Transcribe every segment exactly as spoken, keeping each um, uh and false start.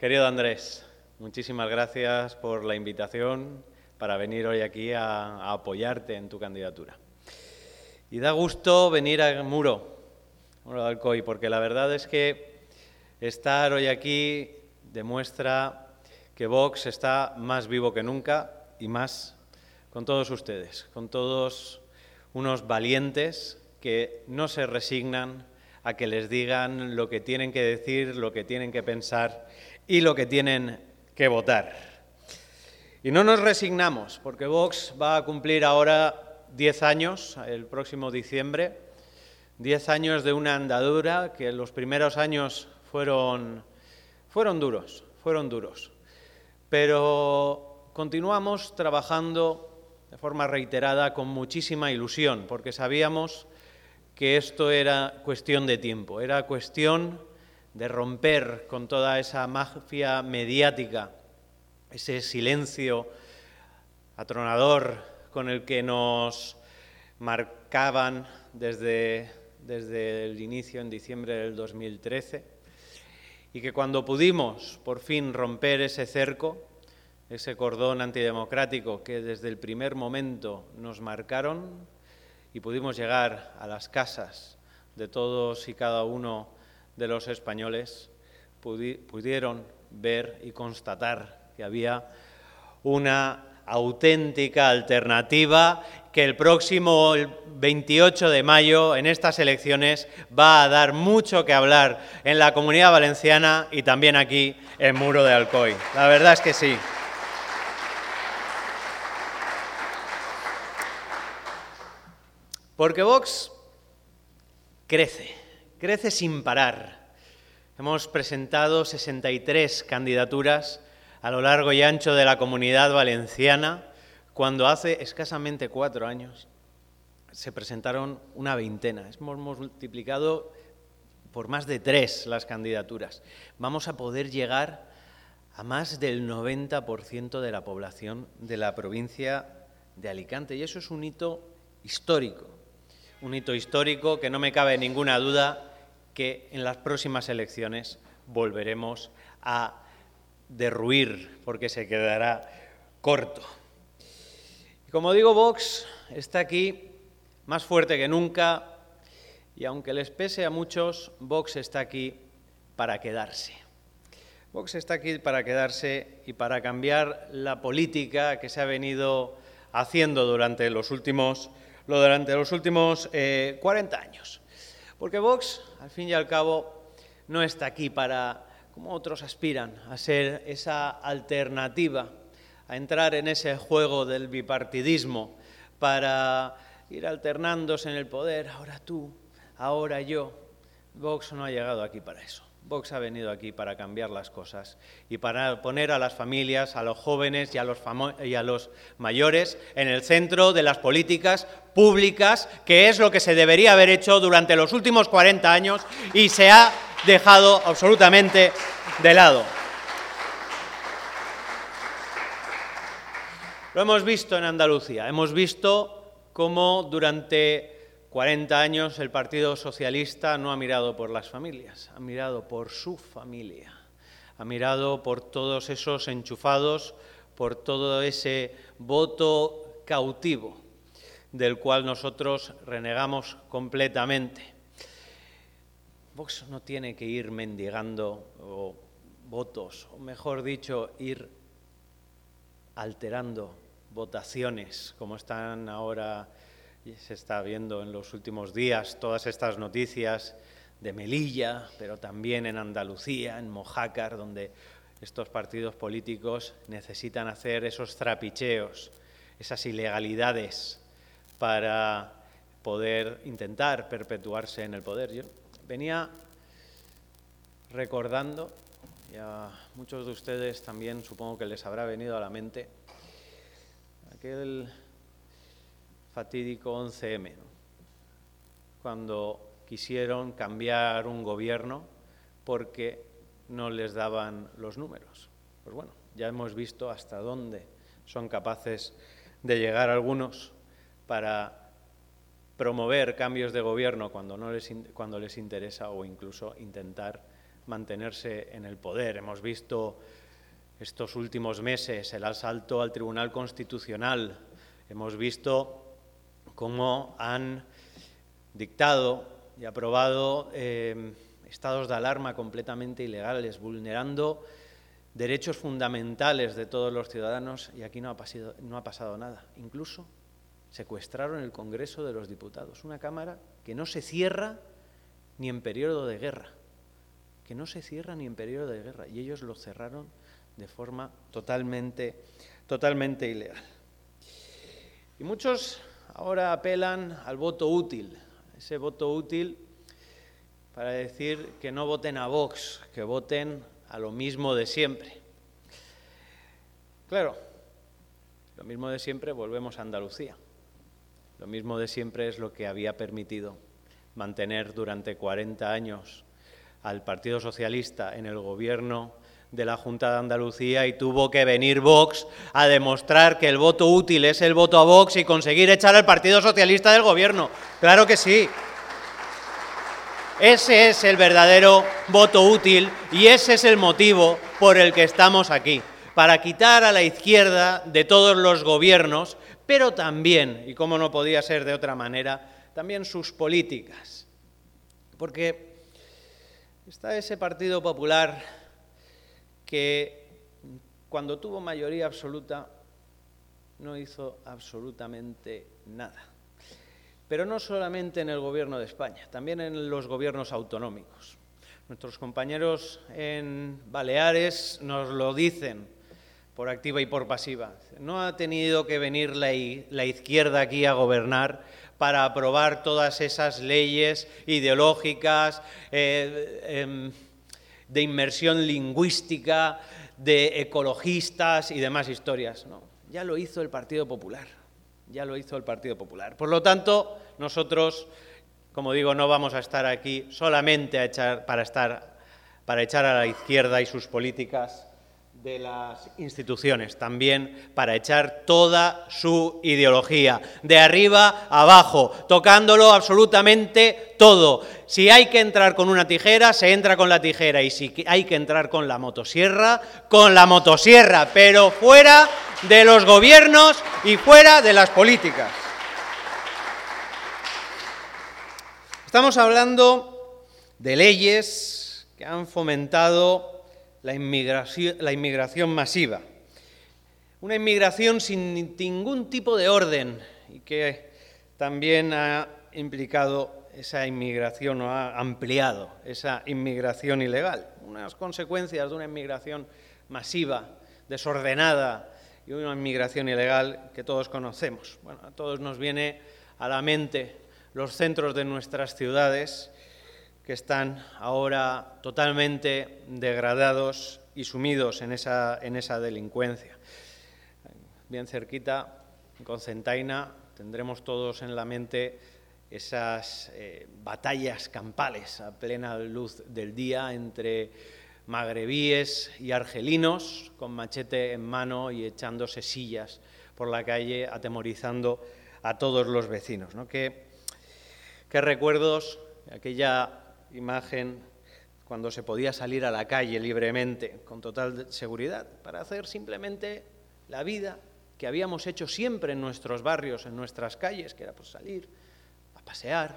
Querido Andrés, muchísimas gracias por la invitación para venir hoy aquí a, a apoyarte en tu candidatura. Y da gusto venir a Muro, Muro de Alcoy, porque la verdad es que estar hoy aquí demuestra que Vox está más vivo que nunca y más con todos ustedes, con todos unos valientes que no se resignan a que les digan lo que tienen que decir, lo que tienen que pensar y lo que tienen que votar. Y no nos resignamos, porque Vox va a cumplir ahora diez años, el próximo diciembre, diez años de una andadura que los primeros años fueron, fueron duros, fueron duros. Pero continuamos trabajando de forma reiterada con muchísima ilusión, porque sabíamos que esto era cuestión de tiempo, era cuestión de romper con toda esa mafia mediática, ese silencio atronador con el que nos marcaban desde, desde el inicio en diciembre del dos mil trece, y que cuando pudimos por fin romper ese cerco, ese cordón antidemocrático que desde el primer momento nos marcaron, y pudimos llegar a las casas de todos y cada uno de los españoles, pudi- pudieron ver y constatar que había una auténtica alternativa que el próximo veintiocho de mayo, en estas elecciones, va a dar mucho que hablar en la Comunidad Valenciana y también aquí en Muro de Alcoy. La verdad es que sí. Porque Vox crece, crece sin parar. Hemos presentado sesenta y tres candidaturas a lo largo y ancho de la Comunidad Valenciana, cuando hace escasamente cuatro años se presentaron una veintena. Hemos multiplicado por más de tres las candidaturas. Vamos a poder llegar a más del noventa por ciento de la población de la provincia de Alicante, y eso es un hito histórico. Un hito histórico que no me cabe ninguna duda que en las próximas elecciones volveremos a derruir, porque se quedará corto. Y como digo, Vox está aquí más fuerte que nunca, y aunque les pese a muchos, Vox está aquí para quedarse. Vox está aquí para quedarse y para cambiar la política que se ha venido haciendo durante los últimos lo durante los últimos eh, cuarenta años. Porque Vox, al fin y al cabo, no está aquí para, como otros aspiran, a ser esa alternativa, a entrar en ese juego del bipartidismo, para ir alternándose en el poder, ahora tú, ahora yo. Vox no ha llegado aquí para eso. Vox ha venido aquí para cambiar las cosas y para poner a las familias, a los jóvenes y a los, y a los mayores en el centro de las políticas públicas, que es lo que se debería haber hecho durante los últimos cuarenta años y se ha dejado absolutamente de lado. Lo hemos visto en Andalucía, hemos visto cómo durante cuarenta años el Partido Socialista no ha mirado por las familias, ha mirado por su familia, ha mirado por todos esos enchufados, por todo ese voto cautivo del cual nosotros renegamos completamente. Vox no tiene que ir mendigando o, votos, o mejor dicho, ir alterando votaciones, como están ahora. Y se está viendo en los últimos días todas estas noticias de Melilla, pero también en Andalucía, en Mojácar, donde estos partidos políticos necesitan hacer esos trapicheos, esas ilegalidades para poder intentar perpetuarse en el poder. Yo venía recordando, y a muchos de ustedes también supongo que les habrá venido a la mente, aquel fatídico once eme, ¿no? Cuando quisieron cambiar un gobierno porque no les daban los números. Pues bueno, ya hemos visto hasta dónde son capaces de llegar algunos para promover cambios de gobierno cuando, no les, cuando les interesa, o incluso intentar mantenerse en el poder. Hemos visto estos últimos meses el asalto al Tribunal Constitucional, hemos visto cómo han dictado y aprobado eh, estados de alarma completamente ilegales, vulnerando derechos fundamentales de todos los ciudadanos, y aquí no ha pasado, no ha pasado nada. Incluso secuestraron el Congreso de los Diputados, una Cámara que no se cierra ni en periodo de guerra, que no se cierra ni en periodo de guerra, y ellos lo cerraron de forma totalmente, totalmente ilegal. Y muchos ahora apelan al voto útil, ese voto útil para decir que no voten a Vox, que voten a lo mismo de siempre. Claro, lo mismo de siempre, volvemos a Andalucía. Lo mismo de siempre es lo que había permitido mantener durante cuarenta años al Partido Socialista en el gobierno de la Junta de Andalucía, y tuvo que venir Vox a demostrar que el voto útil es el voto a Vox y conseguir echar al Partido Socialista del gobierno. ¡Claro que sí! Ese es el verdadero voto útil y ese es el motivo por el que estamos aquí, para quitar a la izquierda de todos los gobiernos, pero también, y como no podía ser de otra manera, también sus políticas. Porque está ese Partido Popular que cuando tuvo mayoría absoluta no hizo absolutamente nada. Pero no solamente en el Gobierno de España, también en los gobiernos autonómicos. Nuestros compañeros en Baleares nos lo dicen por activa y por pasiva. No ha tenido que venir la, la izquierda aquí a gobernar para aprobar todas esas leyes ideológicas, eh, eh, de inmersión lingüística, de ecologistas y demás historias. No, ya lo hizo el Partido Popular. Ya lo hizo el Partido Popular. Por lo tanto, nosotros, como digo, no vamos a estar aquí solamente a echar, para, estar, para echar a la izquierda y sus políticas de las instituciones, también para echar toda su ideología, de arriba a abajo, tocándolo absolutamente todo. Si hay que entrar con una tijera, se entra con la tijera, y si hay que entrar con la motosierra, con la motosierra, pero fuera de los gobiernos y fuera de las políticas. Estamos hablando de leyes que han fomentado la inmigración, la inmigración masiva, una inmigración sin ningún tipo de orden y que también ha implicado esa inmigración o ha ampliado esa inmigración ilegal, unas consecuencias de una inmigración masiva, desordenada y una inmigración ilegal que todos conocemos. Bueno, a todos nos viene a la mente los centros de nuestras ciudades, que están ahora totalmente degradados y sumidos en esa, en esa delincuencia. Bien cerquita, en Cocentaina, tendremos todos en la mente esas eh, batallas campales a plena luz del día entre magrebíes y argelinos, con machete en mano y echándose sillas por la calle, atemorizando a todos los vecinos, ¿no? ¿Qué, qué recuerdos aquella imagen cuando se podía salir a la calle libremente, con total seguridad, para hacer simplemente la vida que habíamos hecho siempre en nuestros barrios, en nuestras calles, que era pues salir a pasear,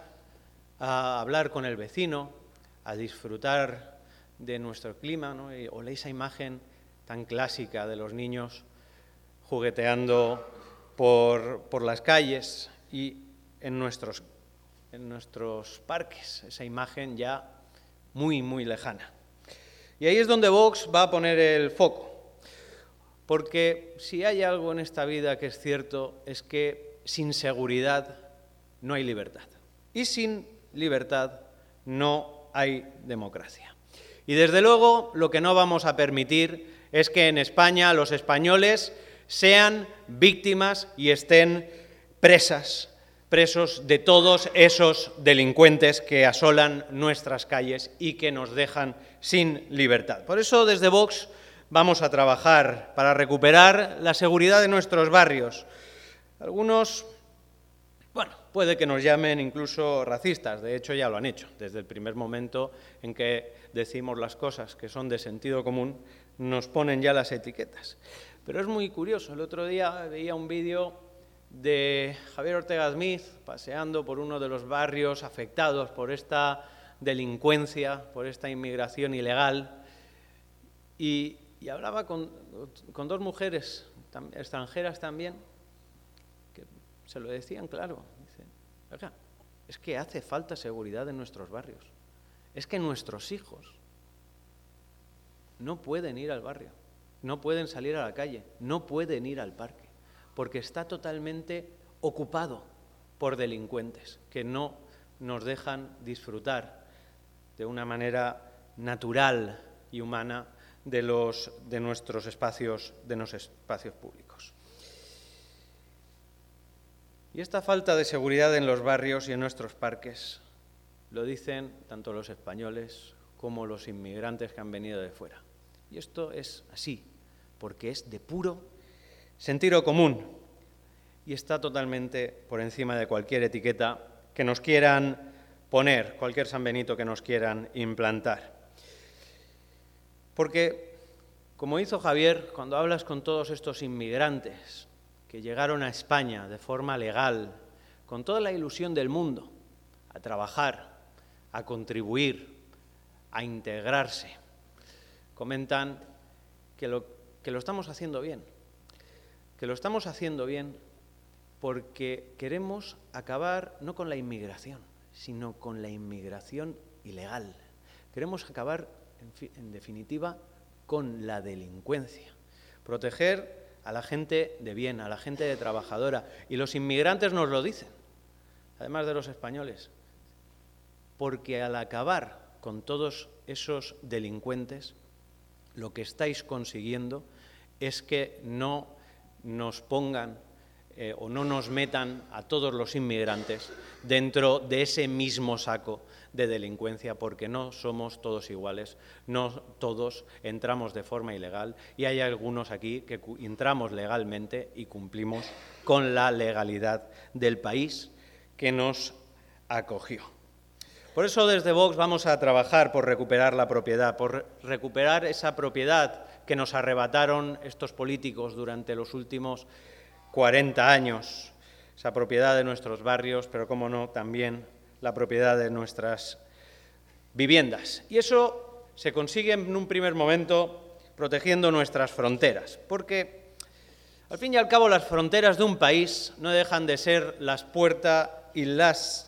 a hablar con el vecino, a disfrutar de nuestro clima, ¿no? Y, o esa imagen tan clásica de los niños jugueteando por, por las calles y en nuestros en nuestros parques, esa imagen ya muy, muy lejana. Y ahí es donde Vox va a poner el foco, porque si hay algo en esta vida que es cierto, es que sin seguridad no hay libertad, y sin libertad no hay democracia. Y desde luego lo que no vamos a permitir es que en España los españoles sean víctimas y estén presas presos de todos esos delincuentes que asolan nuestras calles y que nos dejan sin libertad. Por eso, desde Vox vamos a trabajar para recuperar la seguridad de nuestros barrios. Algunos, bueno, puede que nos llamen incluso racistas, de hecho ya lo han hecho, desde el primer momento en que decimos las cosas que son de sentido común, nos ponen ya las etiquetas. Pero es muy curioso. El otro día veía un vídeo de Javier Ortega Smith paseando por uno de los barrios afectados por esta delincuencia, por esta inmigración ilegal, y, y hablaba con, con dos mujeres tam, extranjeras también, que se lo decían claro. Dicen, oiga, es que hace falta seguridad en nuestros barrios. Es que nuestros hijos no pueden ir al barrio, no pueden salir a la calle, no pueden ir al parque, porque está totalmente ocupado por delincuentes que no nos dejan disfrutar de una manera natural y humana de, los, de nuestros espacios, de los espacios públicos. Y esta falta de seguridad en los barrios y en nuestros parques lo dicen tanto los españoles como los inmigrantes que han venido de fuera. Y esto es así, porque es de puro sentido común y está totalmente por encima de cualquier etiqueta que nos quieran poner, cualquier San Benito que nos quieran implantar. Porque, como hizo Javier, cuando hablas con todos estos inmigrantes que llegaron a España de forma legal, con toda la ilusión del mundo, a trabajar, a contribuir, a integrarse, comentan que lo, que lo estamos haciendo bien, que lo estamos haciendo bien porque queremos acabar no con la inmigración, sino con la inmigración ilegal. Queremos acabar, en, fi, en definitiva, con la delincuencia, proteger a la gente de bien, a la gente de trabajadora. Y los inmigrantes nos lo dicen, además de los españoles, porque al acabar con todos esos delincuentes, lo que estáis consiguiendo es que no nos pongan eh, o no nos metan a todos los inmigrantes dentro de ese mismo saco de delincuencia, porque no somos todos iguales, no todos entramos de forma ilegal y hay algunos aquí que entramos legalmente y cumplimos con la legalidad del país que nos acogió. Por eso desde Vox vamos a trabajar por recuperar la propiedad, por recuperar esa propiedad que nos arrebataron estos políticos durante los últimos cuarenta años, esa propiedad de nuestros barrios, pero cómo no, también la propiedad de nuestras viviendas. Y eso se consigue en un primer momento protegiendo nuestras fronteras, porque al fin y al cabo las fronteras de un país no dejan de ser las puertas y las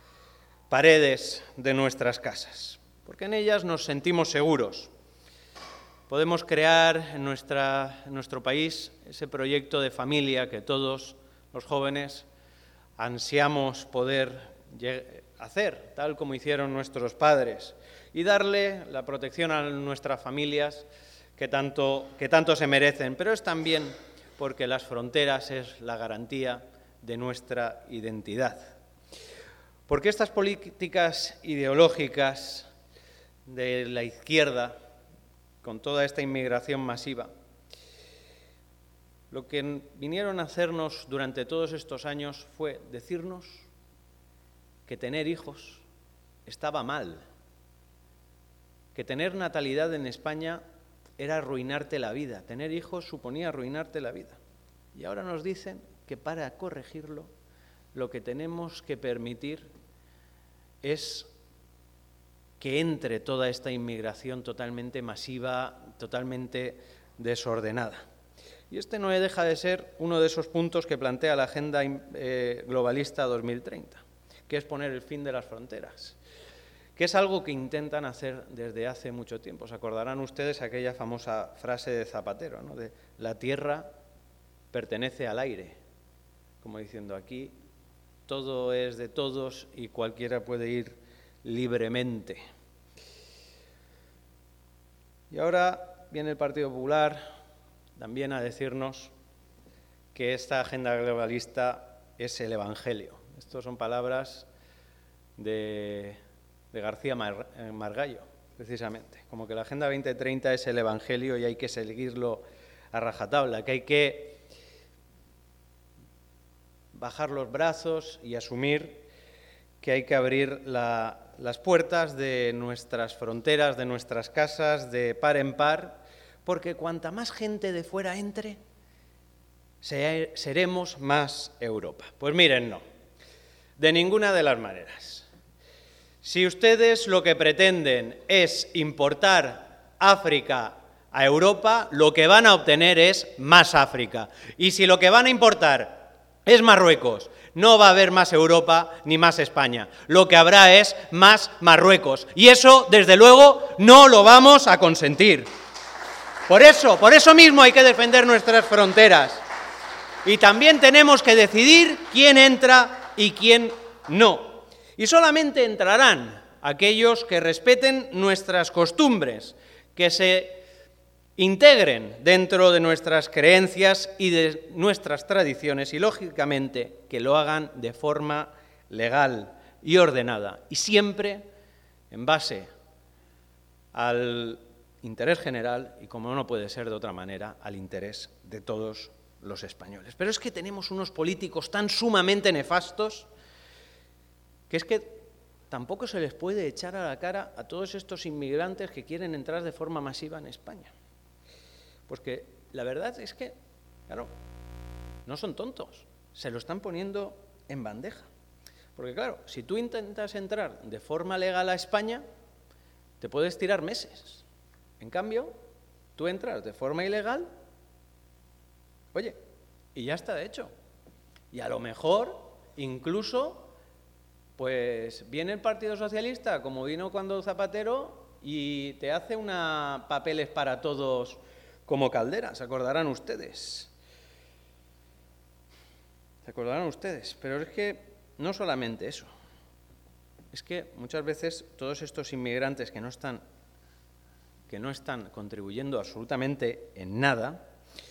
paredes de nuestras casas, porque en ellas nos sentimos seguros. Podemos crear en, nuestra, en nuestro país ese proyecto de familia que todos los jóvenes ansiamos poder hacer, tal como hicieron nuestros padres, y darle la protección a nuestras familias que tanto, que tanto se merecen. Pero es también porque las fronteras es la garantía de nuestra identidad. Porque estas políticas ideológicas de la izquierda, con toda esta inmigración masiva, lo que vinieron a hacernos durante todos estos años fue decirnos que tener hijos estaba mal, que tener natalidad en España era arruinarte la vida, tener hijos suponía arruinarte la vida. Y ahora nos dicen que para corregirlo lo que tenemos que permitir es que entre toda esta inmigración totalmente masiva, totalmente desordenada. Y este no deja de ser uno de esos puntos que plantea la Agenda eh, Globalista dos mil treinta, que es poner el fin de las fronteras, que es algo que intentan hacer desde hace mucho tiempo. ¿Se acordarán ustedes aquella famosa frase de Zapatero, ¿no? De la tierra pertenece al aire, como diciendo aquí todo es de todos y cualquiera puede ir libremente. Y ahora viene el Partido Popular también a decirnos que esta agenda globalista es el Evangelio. Estas son palabras de, de García Mar, Margallo, precisamente. Como que la Agenda veinte treinta es el Evangelio y hay que seguirlo a rajatabla, que hay que bajar los brazos y asumir que hay que abrir la, las puertas de nuestras fronteras, de nuestras casas, de par en par, porque cuanta más gente de fuera entre, seremos más Europa. Pues miren, no, de ninguna de las maneras. Si ustedes lo que pretenden es importar África a Europa, lo que van a obtener es más África. Y si lo que van a importar es Marruecos, no va a haber más Europa ni más España. Lo que habrá es más Marruecos. Y eso, desde luego, no lo vamos a consentir. Por eso, por eso mismo hay que defender nuestras fronteras. Y también tenemos que decidir quién entra y quién no. Y solamente entrarán aquellos que respeten nuestras costumbres, que se integren dentro de nuestras creencias y de nuestras tradiciones y, lógicamente, que lo hagan de forma legal y ordenada y siempre en base al interés general y, como no puede ser de otra manera, al interés de todos los españoles. Pero es que tenemos unos políticos tan sumamente nefastos que es que tampoco se les puede echar a la cara a todos estos inmigrantes que quieren entrar de forma masiva en España. Pues que la verdad es que, claro, no son tontos, se lo están poniendo en bandeja. Porque claro, si tú intentas entrar de forma legal a España, te puedes tirar meses. En cambio, tú entras de forma ilegal, oye, y ya está hecho. Y a lo mejor, incluso, pues viene el Partido Socialista, como vino cuando Zapatero, y te hace una papeles para todos como Caldera, se acordarán ustedes. Se acordarán ustedes, pero es que no solamente eso. Es que muchas veces todos estos inmigrantes que no están, que no están contribuyendo absolutamente en nada,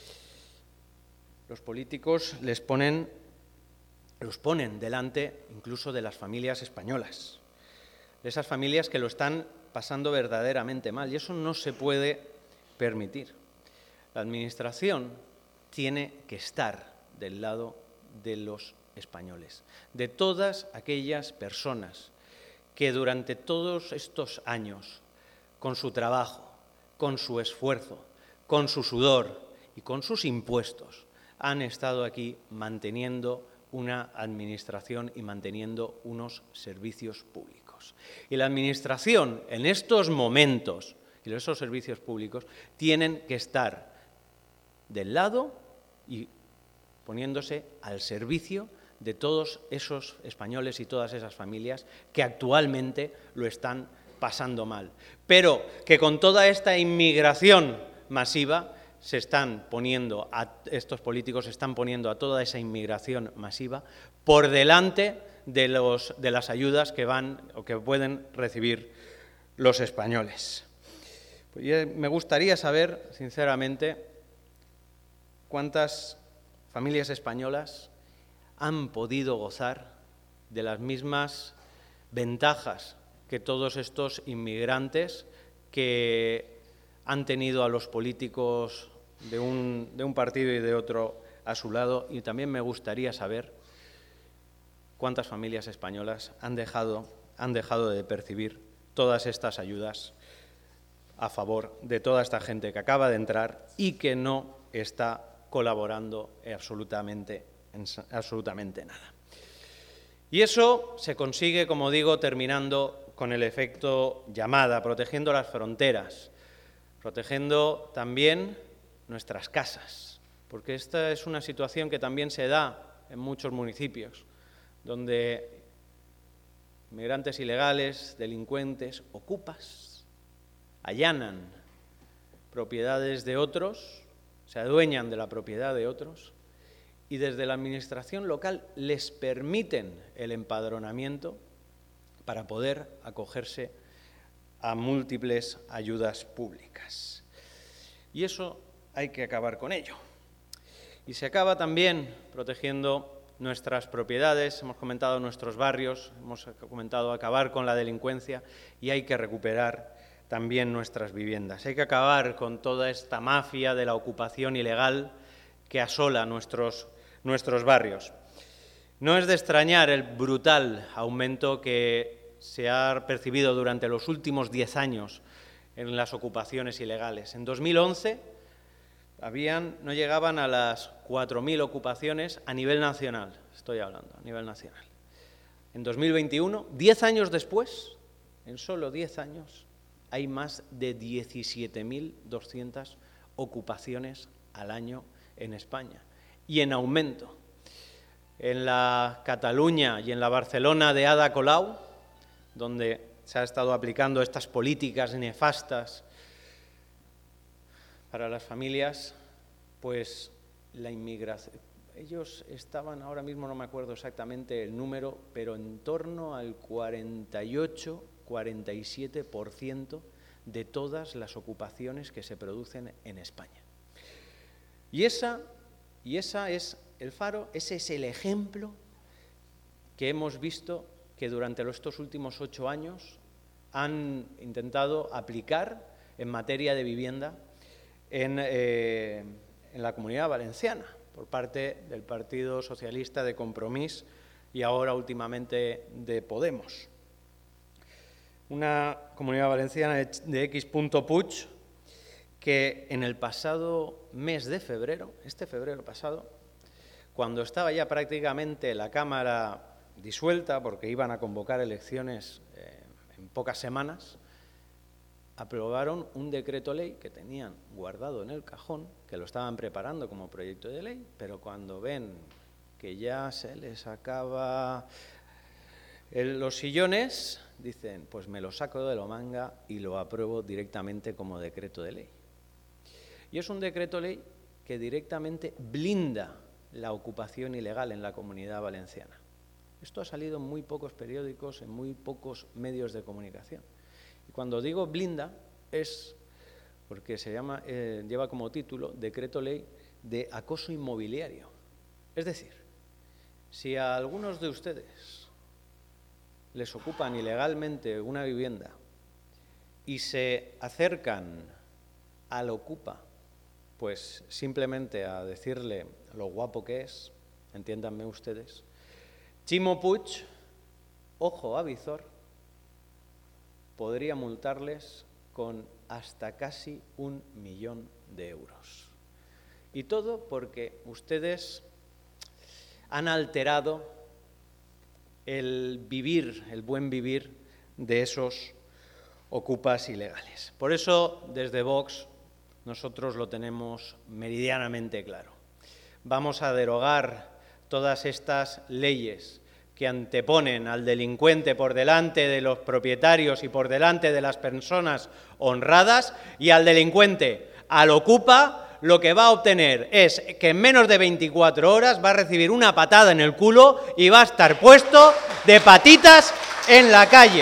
los políticos les ponen, los ponen delante incluso de las familias españolas, de esas familias que lo están pasando verdaderamente mal, y eso no se puede permitir. La Administración tiene que estar del lado de los españoles, de todas aquellas personas que durante todos estos años, con su trabajo, con su esfuerzo, con su sudor y con sus impuestos, han estado aquí manteniendo una administración y manteniendo unos servicios públicos. Y la Administración, en estos momentos, y esos servicios públicos, tienen que estar del lado y poniéndose al servicio de todos esos españoles y todas esas familias que actualmente lo están pasando mal. Pero que con toda esta inmigración masiva se están poniendo, a, estos políticos se están poniendo a toda esa inmigración masiva por delante de, los, de las ayudas que van o que pueden recibir los españoles. Pues me gustaría saber, sinceramente, cuántas familias españolas han podido gozar de las mismas ventajas que todos estos inmigrantes que han tenido a los políticos de un, de un partido y de otro a su lado. Y también me gustaría saber cuántas familias españolas han dejado, han dejado de percibir todas estas ayudas a favor de toda esta gente que acaba de entrar y que no está colaborando absolutamente, en absolutamente nada. Y eso se consigue, como digo, terminando con el efecto llamada, protegiendo las fronteras, protegiendo también nuestras casas, porque esta es una situación que también se da en muchos municipios, donde inmigrantes ilegales, delincuentes, ocupas, allanan propiedades de otros, se adueñan de la propiedad de otros y desde la administración local les permiten el empadronamiento para poder acogerse a múltiples ayudas públicas. Y eso hay que acabar con ello. Y se acaba también protegiendo nuestras propiedades, hemos comentado nuestros barrios, hemos comentado acabar con la delincuencia y hay que recuperar también nuestras viviendas. Hay que acabar con toda esta mafia de la ocupación ilegal que asola nuestros, nuestros barrios. No es de extrañar el brutal aumento que se ha percibido durante los últimos diez años en las ocupaciones ilegales. En dos mil once habían, no llegaban a las cuatro mil ocupaciones a nivel nacional, estoy hablando, a nivel nacional. En dos mil veintiuno, diez años después, en solo diez años, hay más de diecisiete mil doscientas ocupaciones al año en España y en aumento. En la Cataluña y en la Barcelona de Ada Colau, donde se ha estado aplicando estas políticas nefastas para las familias, pues la inmigración, ellos estaban, ahora mismo no me acuerdo exactamente el número, pero en torno al cuarenta y ocho, cuarenta y siete por ciento de todas las ocupaciones que se producen en España. Y esa, y esa es el Faro, ese es el ejemplo que hemos visto que durante estos últimos ocho años han intentado aplicar en materia de vivienda en, eh, en la Comunidad Valenciana, por parte del Partido Socialista, de Compromís y ahora últimamente de Podemos. Una Comunidad Valenciana de X. Puig que en el pasado mes de febrero, este febrero pasado, cuando estaba ya prácticamente la Cámara disuelta porque iban a convocar elecciones eh, en pocas semanas, aprobaron un decreto ley que tenían guardado en el cajón, que lo estaban preparando como proyecto de ley, pero cuando ven que ya se les acaba el, los sillones, dicen, pues me lo saco de la manga y lo apruebo directamente como decreto de ley. Y es un decreto ley que directamente blinda la ocupación ilegal en la Comunidad Valenciana. Esto ha salido en muy pocos periódicos, en muy pocos medios de comunicación. Y cuando digo blinda es porque se llama, eh, lleva como título Decreto Ley de Acoso Inmobiliario. Es decir, si a algunos de ustedes les ocupan ilegalmente una vivienda y se acercan al ocupa, pues simplemente a decirle lo guapo que es, entiéndanme ustedes, Ximo Puig, ojo avizor, podría multarles con hasta casi un millón de euros. Y todo porque ustedes han alterado el vivir, el buen vivir de esos ocupas ilegales. Por eso, desde Vox, nosotros lo tenemos meridianamente claro. Vamos a derogar todas estas leyes que anteponen al delincuente por delante de los propietarios y por delante de las personas honradas, y al delincuente, al ocupa, lo que va a obtener es que en menos de veinticuatro horas va a recibir una patada en el culo y va a estar puesto de patitas en la calle.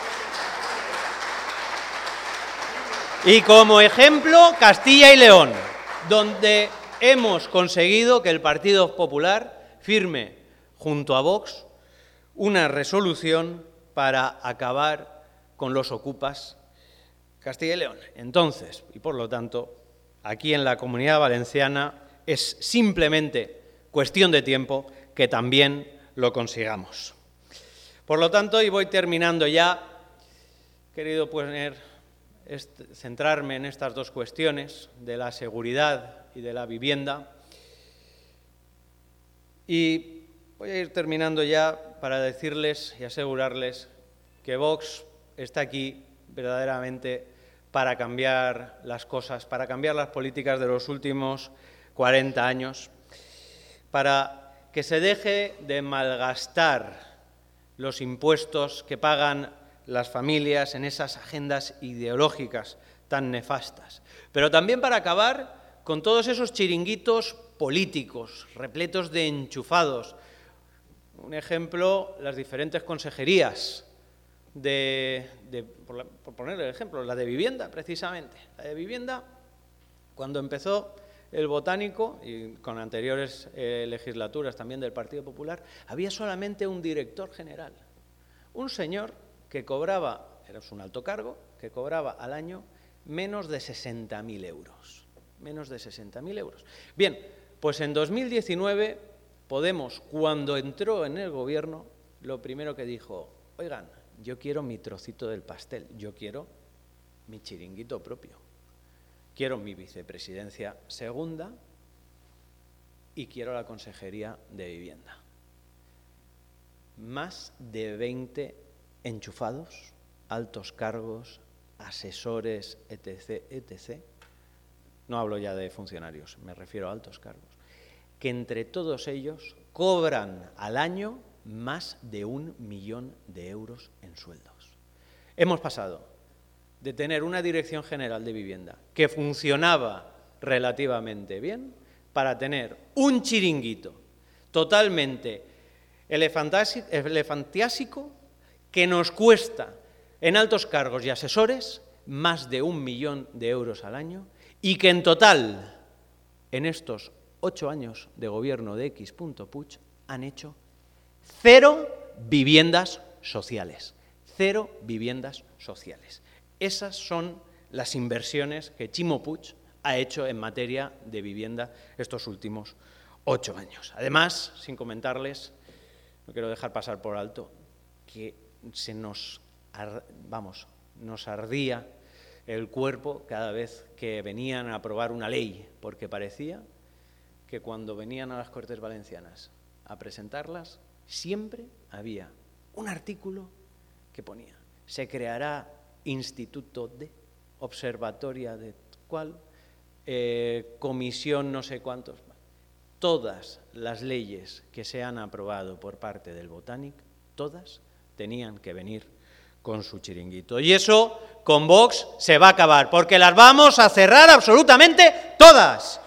Y como ejemplo, Castilla y León, donde hemos conseguido que el Partido Popular firme junto a Vox una resolución para acabar con los ocupas Castilla y León. Entonces, y por lo tanto, aquí en la Comunidad Valenciana es simplemente cuestión de tiempo que también lo consigamos. Por lo tanto, y voy terminando ya, he querido poner, este, centrarme en estas dos cuestiones de la seguridad y de la vivienda. Y voy a ir terminando ya para decirles y asegurarles que Vox está aquí verdaderamente para cambiar las cosas, para cambiar las políticas de los últimos cuarenta años, para que se deje de malgastar los impuestos que pagan las familias en esas agendas ideológicas tan nefastas, pero también para acabar con todos esos chiringuitos políticos, repletos de enchufados. Un ejemplo, las diferentes consejerías, de, de, por, la, por poner el ejemplo, la de vivienda, precisamente. La de vivienda, cuando empezó el Botánico, y con anteriores eh, legislaturas también del Partido Popular, había solamente un director general, un señor que cobraba, era un alto cargo, que cobraba al año menos de sesenta mil euros. Menos de sesenta mil euros. Bien, pues en dos mil diecinueve, Podemos, cuando entró en el gobierno, lo primero que dijo, oigan, yo quiero mi trocito del pastel, yo quiero mi chiringuito propio, quiero mi vicepresidencia segunda y quiero la consejería de vivienda. Más de veinte enchufados, altos cargos, asesores, etcétera, etcétera. No hablo ya de funcionarios, me refiero a altos cargos, que entre todos ellos cobran al año más de un millón de euros en sueldos. Hemos pasado de tener una dirección general de vivienda que funcionaba relativamente bien para tener un chiringuito totalmente elefantiásico que nos cuesta en altos cargos y asesores más de un millón de euros al año y que en total, en estos ocho años de gobierno de X. Puig, han hecho cero viviendas sociales. Cero viviendas sociales. Esas son las inversiones que Ximo Puig ha hecho en materia de vivienda estos últimos ocho años. Además, sin comentarles, no quiero dejar pasar por alto, que se nos, vamos, nos ardía el cuerpo cada vez que venían a aprobar una ley, porque parecía que cuando venían a las Cortes Valencianas a presentarlas, siempre había un artículo que ponía: se creará instituto de, observatoria de cuál, eh, comisión no sé cuántos. Todas las leyes que se han aprobado por parte del Botànic, todas tenían que venir con su chiringuito. Y eso con Vox se va a acabar, porque las vamos a cerrar absolutamente todas.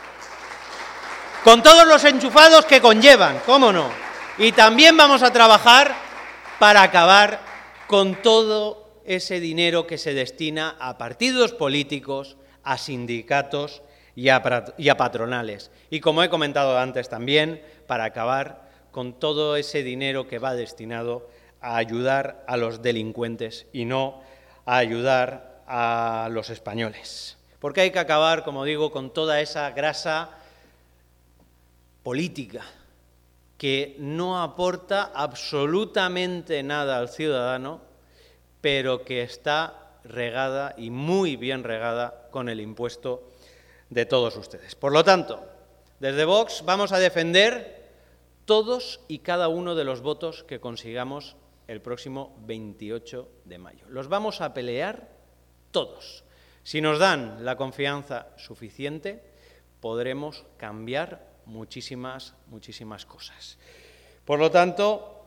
Con todos los enchufados que conllevan, cómo no. Y también vamos a trabajar para acabar con todo ese dinero que se destina a partidos políticos, a sindicatos y a, y a patronales. Y como he comentado antes también, para acabar con todo ese dinero que va destinado a ayudar a los delincuentes y no a ayudar a los españoles. Porque hay que acabar, como digo, con toda esa grasa política que no aporta absolutamente nada al ciudadano, pero que está regada y muy bien regada con el impuesto de todos ustedes. Por lo tanto, desde Vox vamos a defender todos y cada uno de los votos que consigamos el próximo veintiocho de mayo. Los vamos a pelear todos. Si nos dan la confianza suficiente, podremos cambiar muchísimas, muchísimas cosas. Por lo tanto,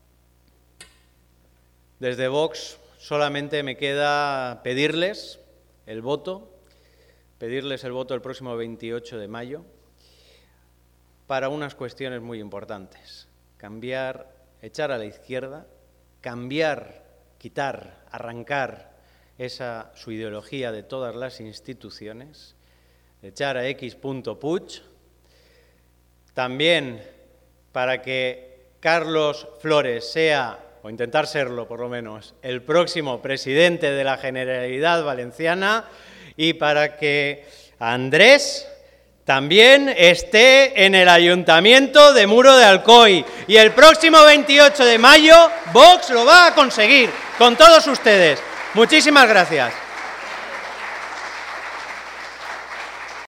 desde Vox solamente me queda pedirles el voto, pedirles el voto el próximo veintiocho de mayo para unas cuestiones muy importantes. Cambiar, echar a la izquierda, cambiar, quitar, arrancar esa su ideología de todas las instituciones, echar a X. Puig, también para que Carlos Flores sea, o intentar serlo por lo menos, el próximo presidente de la Generalidad Valenciana y para que Andrés también esté en el Ayuntamiento de Muro de Alcoy. Y el próximo veintiocho de mayo Vox lo va a conseguir con todos ustedes. Muchísimas gracias.